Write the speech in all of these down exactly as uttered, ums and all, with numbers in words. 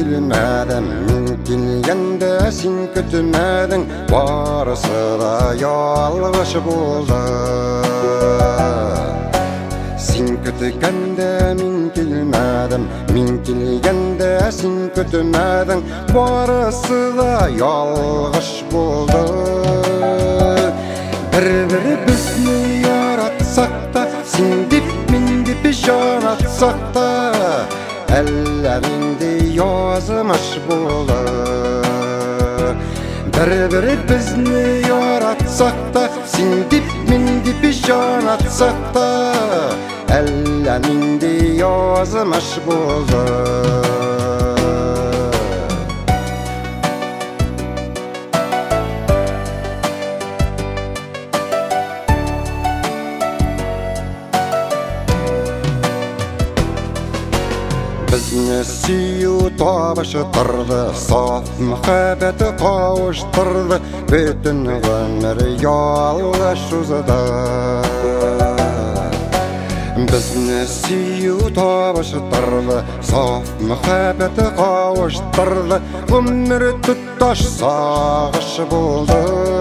келмәдім, мен келгенде сен күтмедің, барысы да ялғыш болды. Сен күткенде мен келмәдім, мен келгенде сен күтмедің, барысы да ялғыш болды. Бір-бірі бізді яратсақ та, сен деп мен деп жанатсақ та, әлі менде язмыш болды. Бір-бірі бізді яратсақ та, сен деп мен деп жанатсақ та, әлі менде язмыш болды. Bizne süyü tabıştırdı, saf muhabbeti kavuşturdu, bütün ömür yalğış uzadı. Bizne süyü tabıştırdı, saf muhabbeti kavuşturdu, ömür tuttaş sağış buldu.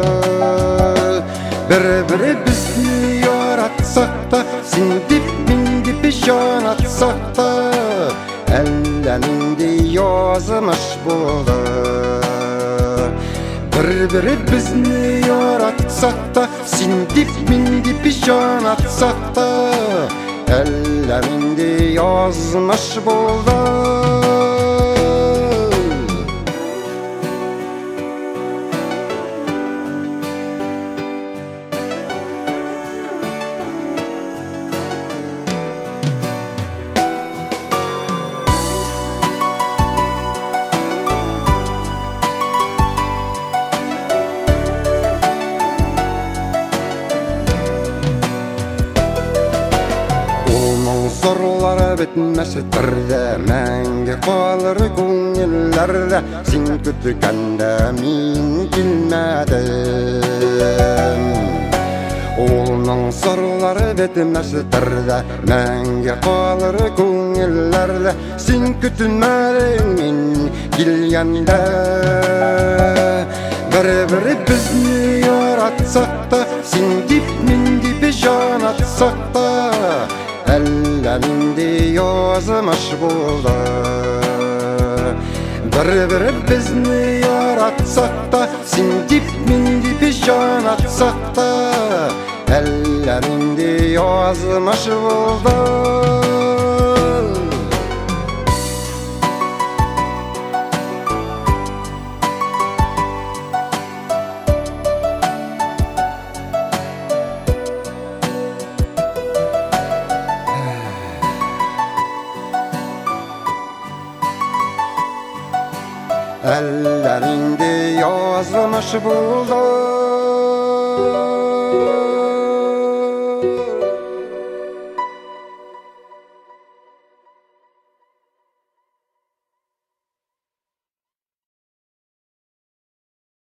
Bir-biri bizni yaratsak da, sen dip min dip janatsak da, әлі менде язмыш болды. Бір-бірі бізді яратсақ та, сен деп мен деп жанатсақ та, әлі менде язмыш болды. Zorları bitmesi türde, мәңгі қалыр көңіллерде, сен күткенде мен келмедім. Оның сорлары бітмесі түрде, мәңгі қалыр көңіллерде, сен күтмедің мен келгенде. Бір-бірі бізді яратсақ та, сен деп мен деп жанатсақ та, әлі менде язмыш болды. Бір-бірі бізді яратсақ та, сен деп мен деп жанатсақ та, әлі менде язмыш болды. Әлі менде язмыш болды.